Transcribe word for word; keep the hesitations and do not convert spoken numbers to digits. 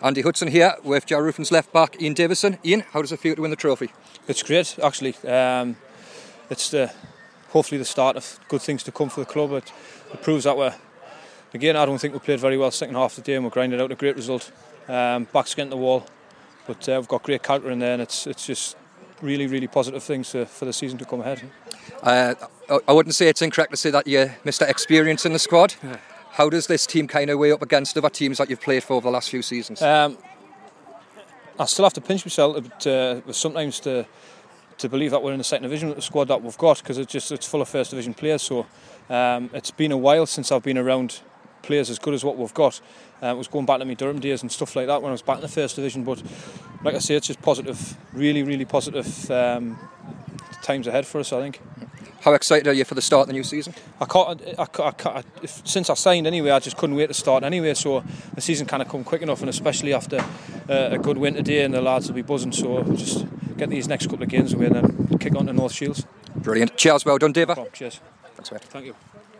Andy Hudson here with Jarrow Roofing's left back Ian Davison. Ian, how does it feel to win the trophy? It's great, actually. Um, it's the, hopefully the start of good things to come for the club. It, it proves that we're, again, I don't think we played very well second half of the day and we grinded out a great result. Um, backs against the wall, but uh, we've got great character in there, and it's it's just really, really positive things to, for the season to come ahead. Uh, I wouldn't say it's incorrect to say that you're Mister Experience in the squad. Yeah. How does this team kind of weigh up against other teams that you've played for over the last few seasons? Um, I still have to pinch myself a bit, uh, sometimes to to believe that we're in the second division with the squad that we've got, because it's just it's full of first division players. So um, it's been a while since I've been around players as good as what we've got. Uh, it was going back to my Durham days and stuff like that when I was back in the first division. But like I say, it's just positive, really, really positive um, times ahead for us, I think. How excited are you for the start of the new season? I can't, I can't, I can't, if, since I signed anyway, I just couldn't wait to start anyway. So the season kind of come quick enough, and especially after uh, a good win today, and the lads will be buzzing. So we'll just get these next couple of games away and then kick on to North Shields. Brilliant. Cheers, well done, David. No, cheers. Thanks, mate. Thank you.